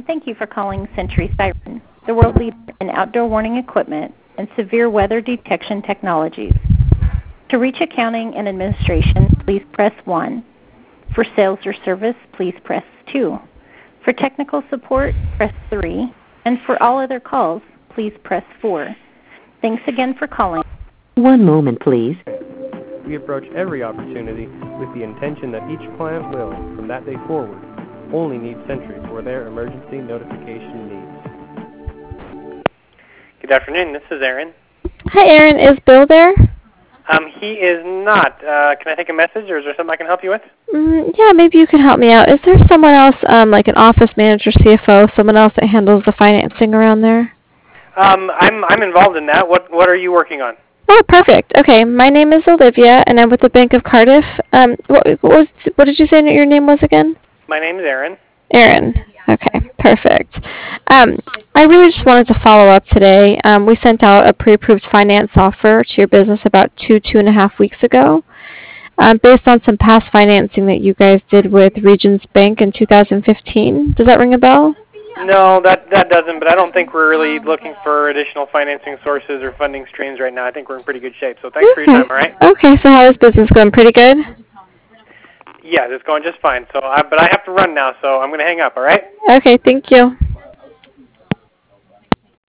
thank you for calling Century Siren, the world leader in outdoor warning equipment and severe weather detection technologies. To reach accounting and administration, please press 1. For sales or service, please press 2. For technical support, press 3. And for all other calls, please press 4. Thanks again for calling. One moment, please. We approach every opportunity with the intention that each client will, from that day forward, only need Century for their emergency notification needs. Good afternoon, this is Aaron. Hi, Aaron. Is Bill there? He is not. Can I take a message, or is there something I can help you with? Yeah, maybe you can help me out. Is there someone else, like an office manager, CFO, someone else that handles the financing around there? I'm involved in that. What are you working on? Oh, perfect. Okay, my name is Olivia, and I'm with the Bank of Cardiff. What did you say your name was again? My name is Aaron. Aaron. Okay, perfect. I really just wanted to follow up today. We sent out a pre-approved finance offer to your business about 2.5 weeks ago, based on some past financing that you guys did with Regions Bank in 2015. Does that ring a bell? No, that doesn't, but I don't think we're really looking for additional financing sources or funding streams right now. I think we're in pretty good shape, so thanks for your time, all right? Okay, so how is business going? Pretty good? Yeah, it's going just fine. But I have to run now, so I'm going to hang up, all right? Okay, thank you.